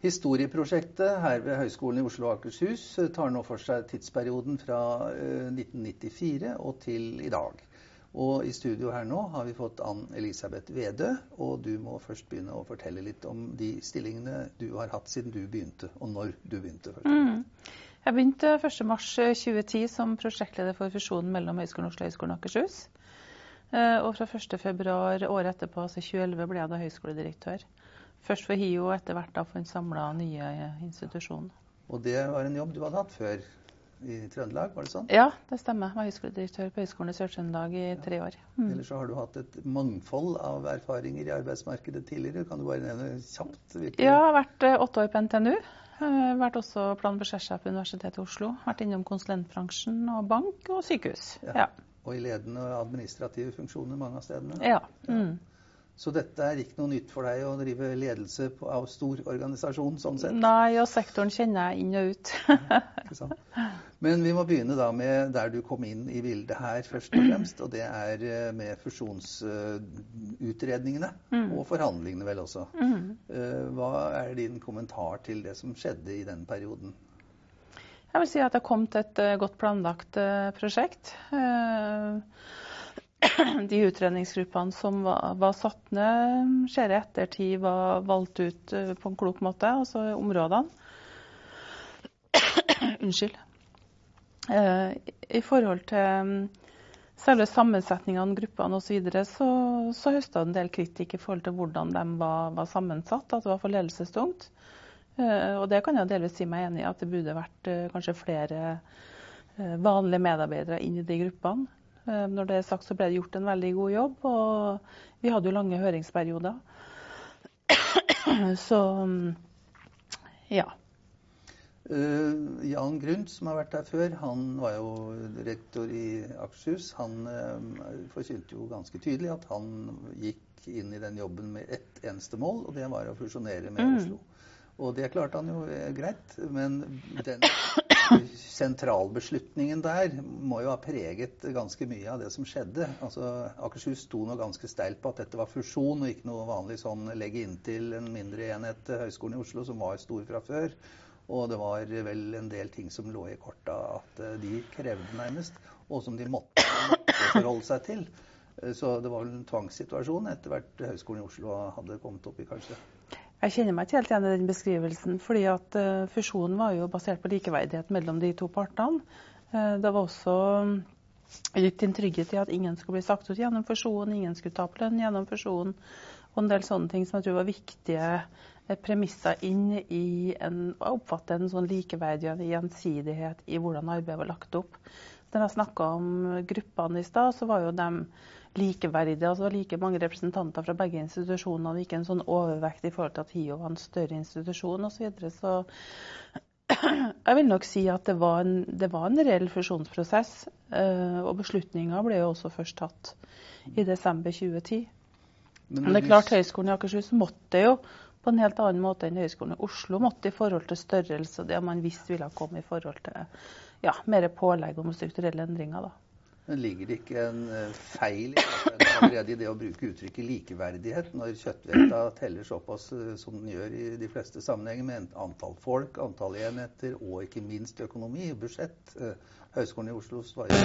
Historieprosjektet her ved Høgskolen i Oslo og Akershus tar nå for seg tidsperioden fra 1994 og til i dag. Og i studio her nå har vi fått Ann-Elisabeth Vedø, og du må først begynne å fortelle litt om de stillingene du har hatt siden du begynte, og når du begynte. Jeg begynte 1. mars 2010 som prosjektleder for fusjonen mellom Høgskolen Oslo og Høgskolen Akershus. Og fra 1. februar året etterpå, altså 2011, ble jeg da høyskoledirektør. Først for HiO, og etter hvert da for en samlet nye institusjon. Og det var en jobb du hadde hatt før i Trøndelag, var det sånn? Ja, det stemmer. Jeg var høyskoledirektør på Høgskolen i Sør-Trøndelag i 3 år. Ellers så har du hatt et mangfold av erfaringer i arbeidsmarkedet tidligere. Kan du bare nevne kjapt? Ja, jeg har vært 8 år på NTNU. Jeg har vært også planbudsjettsjef på Universitetet i Oslo. Vært innom konsulentbransjen og bank og sykehus. Ja. Og i ledende administrative funksjoner mange av stedene? Ja. Så dette er ikke noe nytt for deg å drive ledelse av stor organisasjon, sånn sett? Nei, og sektoren kjenner jeg inn og ut. Ikke sant? Men vi må begynne da med der du kom inn i bildet her først og fremst, og det er med fusjonsutredningene og forhandlingene vel også. Hva er din kommentar til det som skjedde i den perioden? Jeg vil si at det kom til et godt planlagt prosjekt. De utredningsgruppene som var satt ned, ser i ettertid var valgt ut på en klok måte, altså områdene. Unnskyld. I forhold til selve sammensetningen av gruppene og så videre, så høstet en del kritikk i forhold til hvordan de var sammensatt, at det var for ledelsestungt. Og det kan jeg delvis si meg enig i, at det burde vært kanskje flere vanlige medarbeidere inn i de gruppene. Når det er sagt, så ble det gjort en veldig god jobb, og vi hadde jo lange høringsperioder. Så, ja. Jan Grundt, som har vært der før, han var jo rektor i Akershus. Han forkynte jo ganske tydelig at han gikk inn i den jobben med ett eneste mål, og det var å fusjonere med Oslo. Og det klarte han jo greit, men den sentralbeslutningen der må jo ha preget ganske mye av det som skjedde. Altså, Akershus sto nå ganske steilt på at dette var fusjon, og ikke noe vanlig sånn legge inn til en mindre enhet Høgskolen i Oslo, som var stor fra før. Og det var vel en del ting som lå i korta at de krevde nærmest, og som de måtte forholde seg til. Så det var vel en tvangssituasjon etter hvert Høgskolen i Oslo hadde kommet opp i, kanskje. Jeg kjenner meg ikke helt igjen i den beskrivelsen, fordi at fusjonen var jo basert på likeverdighet mellom de to partene. Det var også gitt en trygghet i at ingen skulle bli sagt ut gjennom fusjonen, ingen skulle ta lønn gjennom fusjonen, og en del sånne ting som jeg tror var viktige premisser inn i å oppfatte en sånn likeverdig gjensidighet i hvordan arbeidet var lagt opp. Når jeg snakket om gruppene i stad, så var jo de likeverdige, altså like mange representanter fra begge institusjonene, ikke en sånn overvekt i forhold til at HiO var en større institusjon og så videre. Så jeg vil nok si at det var en reell fusjonsprosess, og beslutninger ble jo også først tatt i desember 2010. Men det er klart, Høgskolen i Akershus måtte jo på en helt annen måte enn Høgskolen i Oslo måtte i forhold til størrelse, og det man visste ville komme i forhold til mer pålegg om strukturelle endringer da. Men ligger det ikke en feil allerede i det å bruke uttrykket likeverdighet når kjøttvekta teller såpass som den gjør i de fleste sammenhenger med antall folk, antall enheter og ikke minst økonomi og budsjett? Høgskolen i Oslo var jo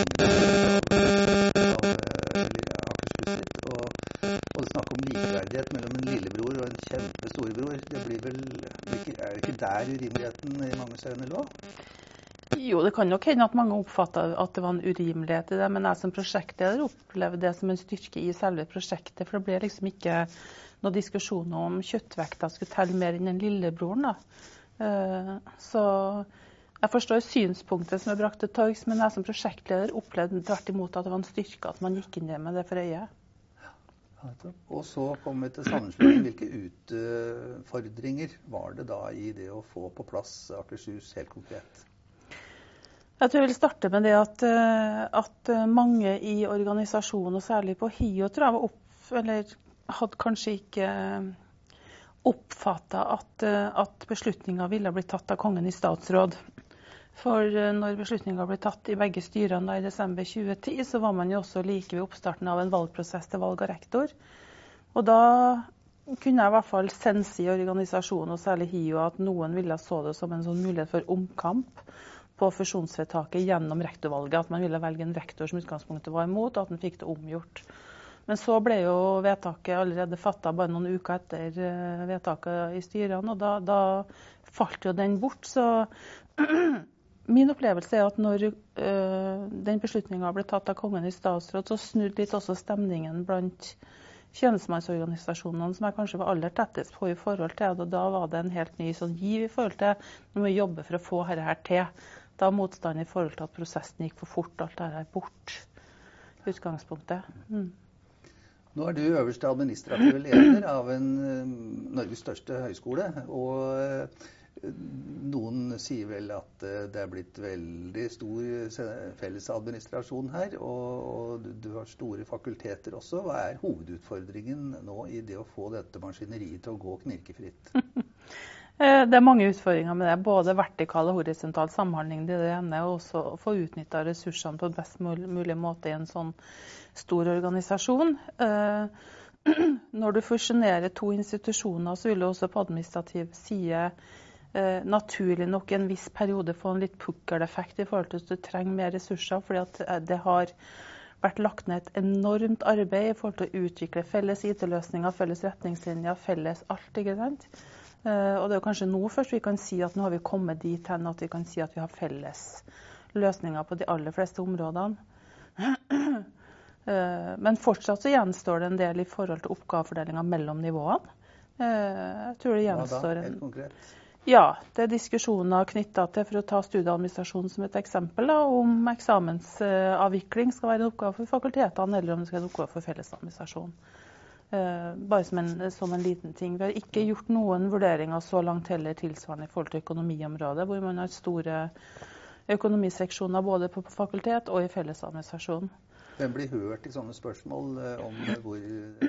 Akershus og det snakk om likeverdighet mellom en lillebror og en kjempestorebror. Det blir vel, er det ikke der urimeligheten i mange øyne lå? Jo, det kan nok hende at mange oppfattet at det var en urimelighet i det, men jeg som prosjektleder opplevde det som en styrke i selve prosjektet, for det ble liksom ikke noen diskusjon om kjøttvekta skulle telle mer enn den lillebroren da. Så jeg forstår synspunktet som er brakt til torgs, men jeg som prosjektleder opplevde tvert imot at det var en styrke at man gikk inn med det for øye. Og så kom vi til sammenslutning. Hvilke utfordringer var det da i det å få på plass Akershus helt konkret? Jeg tror jeg vil starte med det at mange i organisasjonen, og særlig på HiO, tror jeg hadde kanskje ikke oppfattet at beslutninger ville bli tatt av kongen i statsråd. For når beslutninger ble tatt i begge styrene i desember 2010, så var man jo også like ved oppstarten av en valgprosess til valg av rektor. Og da kunne jeg i hvert fall sense i organisasjonen, og særlig HiO, at noen ville så det som en sånn mulighet for omkamp på fusjonsvedtaket gjennom rektorvalget. At man ville velge en rektor som utgangspunktet var imot, og at man fikk det omgjort. Men så ble jo vedtaket allerede fattet bare noen uker etter vedtaket i styrene, og da falt jo den bort. Så min opplevelse er at når den beslutningen ble tatt av kongen i statsråd, så snudde litt også stemningen blant tjenestemannsorganisasjonene, som jeg kanskje var aller tettest på i forhold til det. Og da var det en helt ny sånn giv i forhold til når vi jobber for å få dette her til. Da motstand i forhold til at prosessen gikk for fort, alt dette her bort i utgangspunktet. Nå er du øverste administrative leder av Norges største høyskole, og noen sier vel at det er blitt veldig stor fellesadministrasjon her, og du har store fakulteter også. Hva er hovedutfordringen nå i det å få dette maskineriet til å gå knirkefritt? Det er mange utfordringer med det, både vertikal og horisontal samhandling, det ene, og også å få utnyttet ressursene på best mulig måte i en sånn stor organisasjon. Når du fusjonerer to institusjoner, så vil du også på administrativ side naturlig nok i en viss periode få en litt pukkeleffekt i forhold til at du trenger mer ressurser, fordi at det har vært lagt ned et enormt arbeid i forhold til å utvikle felles IT-løsninger, felles retningslinjer, felles alt, ikke sant? Og det er kanskje nå først vi kan si at nå har vi kommet dit hen at vi kan si at vi har felles løsninger på de aller fleste områdene. Men fortsatt så gjenstår det en del i forhold til oppgavefordelingen mellom nivåene. Jeg tror det gjenstår helt konkret? Ja, det er diskusjoner knyttet til, for å ta studieadministrasjon som et eksempel, om eksamensavvikling skal være en oppgave for fakultetene, eller om det skal være en oppgave for fellesadministrasjon. Bare som en liten ting. Vi har ikke gjort noen vurderinger så langt heller tilsvarende i forhold til økonomiområdet, hvor man har store økonomiseksjoner både på fakultet og i fellesadministrasjon. Hvem blir hørt i sånne spørsmål om hvor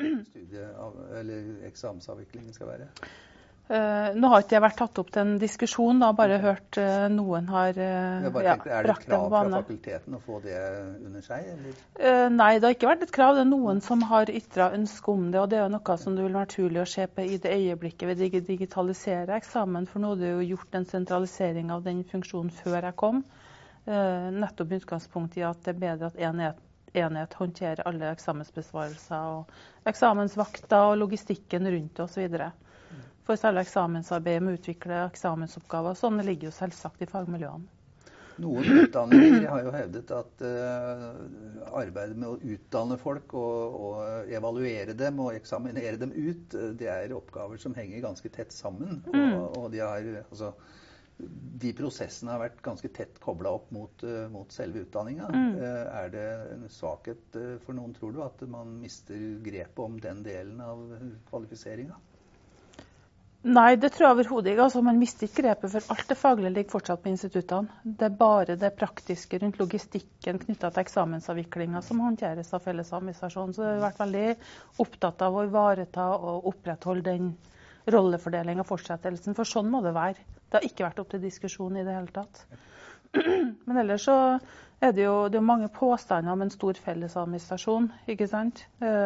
eksamensavviklingen skal være? Nå har ikke jeg vært tatt opp til en diskusjon, da bare hørt noen har er det et krav fra fakulteten å få det under seg? Eller? Nei, det har ikke vært et krav. Det er noen som har ytret ønske om det, og det er jo noe som det vil være naturlig å se på i det øyeblikket vi digitaliserer eksamen, for nå er det jo gjort en sentralisering av den funksjonen før jeg kom. Nettopp i utgangspunkt i at det er bedre at enhet håndterer alle eksamensbesvarelser og eksamensvakter og logistikken rundt og så videre. For selve eksamensarbeidet med å utvikle eksamensoppgaver, sånn ligger jo selvsagt i fagmiljøene. Noen utdanninger har jo hevdet at arbeidet med å utdanne folk og evaluere dem og eksaminere dem ut, det er oppgaver som henger ganske tett sammen. Og de prosessene har vært ganske tett koblet opp mot selve utdanningen. Er det en svakhet for noen, tror du, at man mister grepet om den delen av kvalifiseringen? Nei, det tror jeg overhodet ikke. Altså, man mister ikke grepet, for alt det faglige ligger fortsatt på instituttene. Det er bare det praktiske rundt logistikken knyttet til eksamensavviklingen som håndteres av fellesadministrasjonen. Så jeg har vært veldig opptatt av å ivareta og opprettholde den rollefordelingen og fortsettelsen, for sånn må det være. Det har ikke vært opp til diskusjon i det hele tatt. Men ellers så er det jo mange påstander om en stor fellesadministrasjon, ikke sant?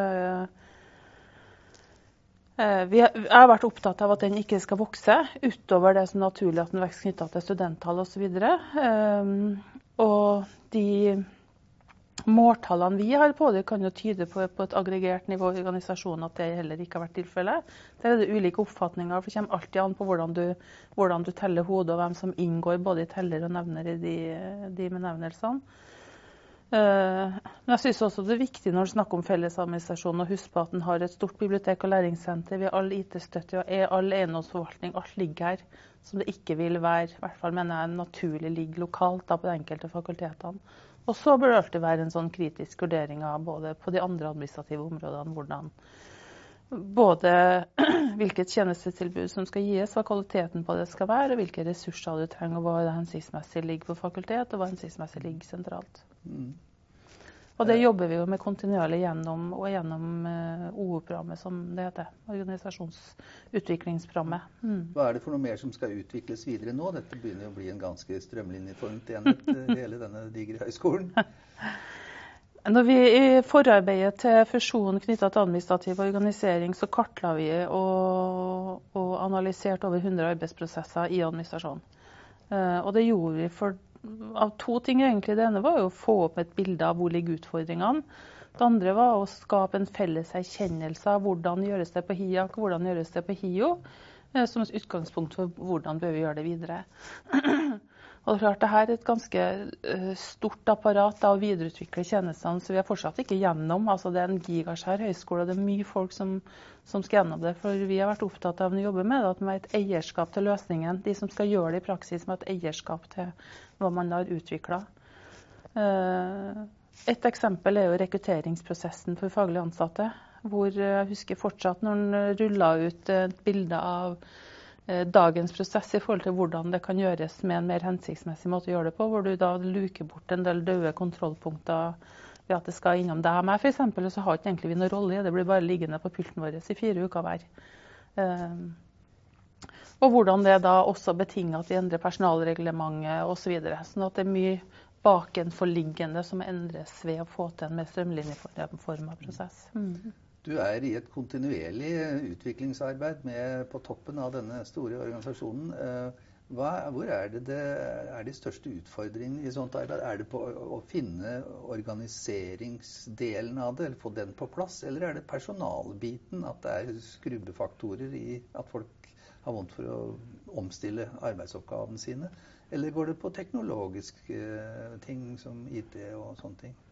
Jeg har vært opptatt av at den ikke skal vokse utover det som er naturlig at den vekst knyttet til studenttall og så videre. Og de måltallene vi har på det kan jo tyde på et aggregert nivå i organisasjonen at det heller ikke har vært tilfellet. Der er det ulike oppfatninger, for det kommer alltid an på hvordan du teller hodet og hvem som inngår både i teller og nevner i de med nevnelsene. Men jeg synes også det er viktig når du snakker om fellesadministrasjon å huske på at den har et stort bibliotek og læringssenter, vi har all IT-støtte og all eiendomsforvaltning, alt ligger her, som det ikke vil være, i hvert fall mener jeg, naturlig ligger lokalt da, på de enkelte fakultetene. Og så bør det alltid være en sånn kritisk vurdering av både på de andre administrative områdene, både hvilket tjenestetilbud som skal gis, hva kvaliteten på det skal være, og hvilke ressurser du trenger, og hva det hensiktsmessig ligger på fakultet, og hva hensiktsmessig ligger sentralt. Og det jobber vi jo med kontinuerlig gjennom OU-programmet, som det heter, organisasjonsutviklingsprogrammet. Hva er det for noe mer som skal utvikles videre nå? Dette begynner å bli en ganske strømlinjeformet enhet, hele denne digre høyskolen. Når vi i forarbeidet til fusjonen knyttet til administrativ organisering, så kartla vi og analyserte over 100 arbeidsprosesser i administrasjon. Og det gjorde vi av to ting egentlig. Det ene var jo å få opp et bilde av hvor ligger utfordringene. Det andre var å skape en felles erkjennelse av hvordan gjøres det på HIAK, hvordan gjøres det på HIO, som et utgangspunkt for hvordan bør vi gjøre det videre. Og det er klart, dette er et ganske stort apparat å videreutvikle tjenestene, så vi er fortsatt ikke gjennom. Altså, det er en gigasvær høyskole, og det er mye folk som skal gjennom det. For vi har vært opptatt av å jobbe med det, at man har et eierskap til løsningen. De som skal gjøre det i praksis, med et eierskap til hva man har utviklet. Et eksempel er jo rekrutteringsprosessen for faglig ansatte, hvor jeg husker fortsatt når den rullet ut et bilde av dagens prosess i forhold til hvordan det kan gjøres med en mer hensiktsmessig måte å gjøre det på, hvor du da luker bort en del døde kontrollpunkter ved at det skal innom deg og meg, for eksempel, så har ikke egentlig vi noen rolle i det. Det blir bare liggende på pulten vår i 4 uker hver. Og hvordan det da også betinger at vi endrer personalreglementet og så videre. Sånn at det er mye bakenforliggende som endres ved å få til en mer strømlinjeformet prosess. Du er i et kontinuerlig utviklingsarbeid på toppen av denne store organisasjonen. Hvor er de største utfordringene i sånt arbeid? Er det på å finne organiseringsdelen av det, eller få den på plass? Eller er det personalbiten, at det er skrubbefaktorer i at folk har vondt for å omstille arbeidsoppgavene sine? Eller går det på teknologiske ting som IT og sånne ting?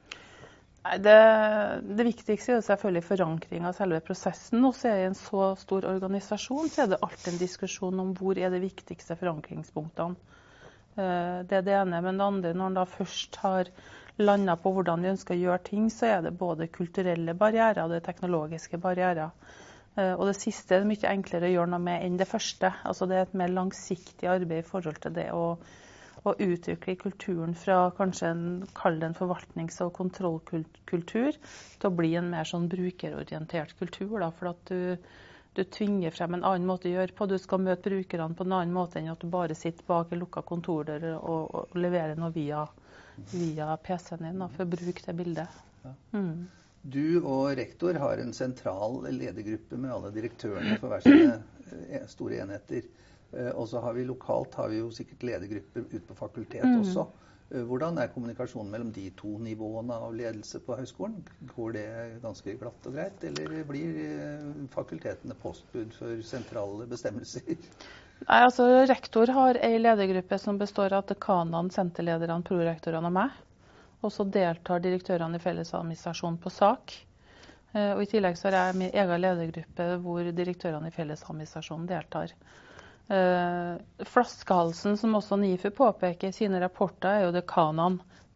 Det viktigste er selvfølgelig forankring av selve prosessen. Og så er det en så stor organisasjon, så er det alltid en diskusjon om hvor er de viktigste forankringspunktene. Det er det ene. Men det andre, når man da først har landet på hvordan vi ønsker å gjøre ting, så er det både kulturelle barrierer og det teknologiske barrierer. Og det siste er mye enklere å gjøre noe med enn det første. Altså det er et mer langsiktig arbeid i forhold til det å utvikle kulturen fra kanskje kall det en forvaltnings- og kontrollkultur til å bli en mer sånn brukerorientert kultur. Da, for at du tvinger frem en annen måte å gjøre på. Du skal møte brukerne på en annen måte enn at du bare sitter bak en lukket kontordør og leverer noe via PC-en din for å bruke det bildet. Ja. Du og rektor har en sentral ledergruppe med alle direktørene for hver sine store enheter. Og så har vi lokalt jo sikkert ledergrupper ute på fakultet også. Hvordan er kommunikasjonen mellom de to nivåene av ledelse på høyskolen? Går det ganske glatt og greit, eller blir fakultetene postbud for sentrale bestemmelser? Nei, altså rektor har en ledergruppe som består av dekanene, senterlederne, prorektorene og meg. Og så deltar direktørene i fellesadministrasjon på sak. Og i tillegg så har jeg min egen ledergruppe hvor direktørene i fellesadministrasjon deltar. Flaskehalsen, som også NIFU påpeker i sine rapporter, er jo dekanene.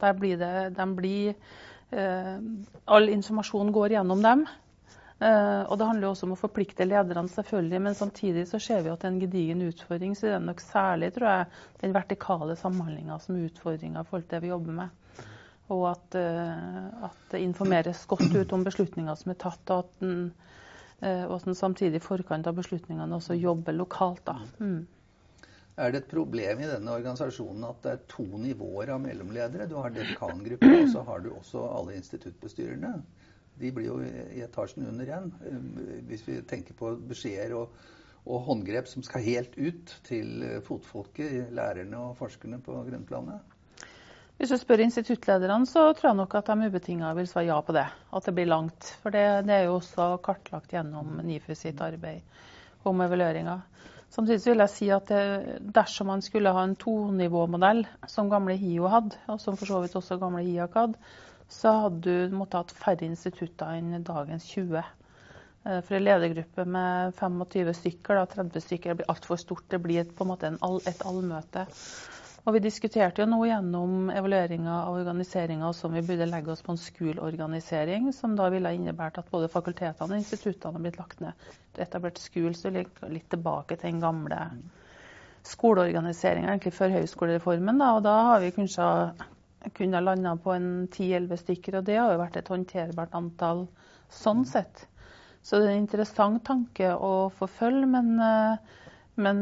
All informasjon går gjennom dem. Og det handler jo også om å forplikte lederne selvfølgelig, men samtidig så ser vi at det er en gedigen utfordring, så det er nok særlig, tror jeg, den vertikale samhandlingen som er utfordringen i forhold til det vi jobber med. Og at det informeres godt ut om beslutninger som er tatt, og at den samtidig i forkant av beslutningene også jobber lokalt. Da. Er det et problem i denne organisasjonen at det er 2 nivåer av mellomledere? Du har dekangruppen, og så har du også alle instituttbestyrerne. De blir jo i etasjen under igjen. Hvis vi tenker på beskjeder og håndgrep som skal helt ut til fotfolket, lærerne og forskerne på grunnplanet. Hvis du spør instituttlederne, så tror jeg nok at de ubetinget vil svare ja på det. At det blir langt. For det er jo også kartlagt gjennom NIFU sitt arbeid om evalueringer. Samtidig vil jeg si at dersom man skulle ha en 2-nivåmodell, som gamle HIO hadde, og som for så vidt også gamle HIAK hadde, så hadde du måttet hatt færre institutter enn dagens 20. For en ledergruppe med 25 stykker, 30 stykker, det blir alt for stort. Det blir på en måte et allmøte. Og vi diskuterte jo nå gjennom evalueringen av organiseringen som vi burde legge oss på en skoleorganisering, som da ville ha innebært at både fakultetene og instituttene har blitt lagt ned. Det etablert skole, så litt tilbake til den gamle skoleorganiseringen egentlig før høyskolereformen. Da, og da har vi kunnet lande på en 10-11 stykker, og det har jo vært et håndterbart antall sånn sett. Så det er en interessant tanke å forfølge, men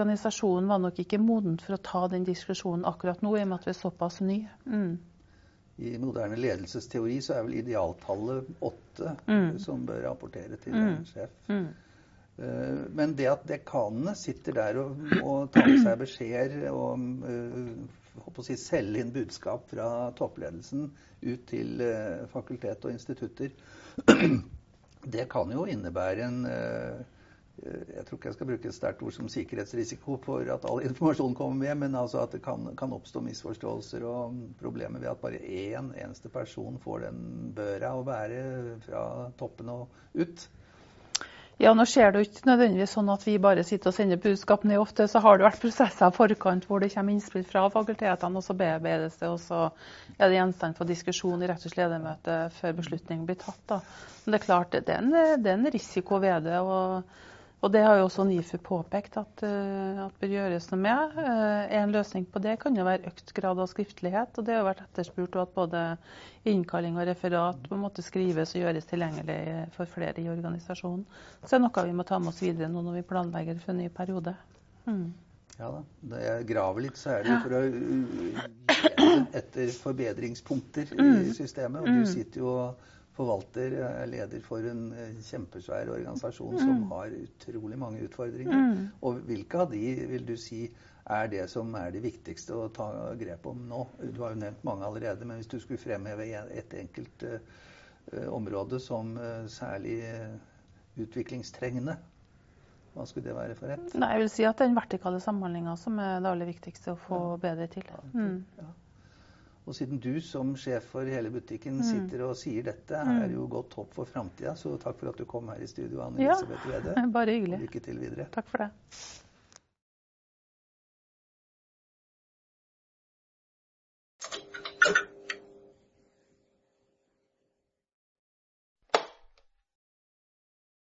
organisasjonen var nok ikke moden for å ta den diskusjonen akkurat nå, i og med at vi er såpass ny. i moderne ledelsesteori så vel idealtallet 8 som bør rapportere til en sjef. Men det at dekanene sitter der og tar med seg beskjeder og selge inn budskap fra toppledelsen ut til fakultet og institutter, det kan jo innebære en jeg tror ikke jeg skal bruke et sterkt ord som sikkerhetsrisiko for at all informasjon kommer med, men altså at det kan oppstå misforståelser og problemer ved at bare en eneste person får den børa å bære fra toppen og ut. Ja, nå skjer det jo ikke nødvendigvis sånn at vi bare sitter og sender budskap ned. Ofte så har det vært prosesser av forkant hvor det kommer innspill fra fakultetene, og så bearbeides det, og så er det gjenstand for diskusjon i rett og slett ledermøte før beslutning blir tatt. Da. Men det er klart, det er en risiko ved det, og det har jo også NIFU påpekt at bør gjøres noe med. En løsning på det kan jo være økt grad av skriftlighet, og det har jo vært etterspurt at både innkalling og referat på en måte skrives og gjøres tilgjengelig for flere i organisasjonen. Så det er noe vi må ta med oss videre nå når vi planlegger for en ny periode. Ja da, da jeg graver litt så er det for å lede etter forbedringspunkter i systemet, og du sitter jo forvalter, leder for en kjempesvær organisasjon som har utrolig mange utfordringer. Og hvilke av de vil du si er det som er det viktigste å ta grep om nå? Du har jo nevnt mange allerede, men hvis du skulle fremheve et enkelt område som særlig utviklingstrengende, hva skulle det være for et? Nei, jeg vil si at den vertikale samhandlingen som er det aller viktigste å få bedre til. Ja. Og siden du som sjef for hele butikken sitter og sier dette, er jo godt håp for fremtiden. Så takk for at du kom her i studio, Anne Elisabeth Wede. Bare hyggelig. Og lykke til videre. Takk for det.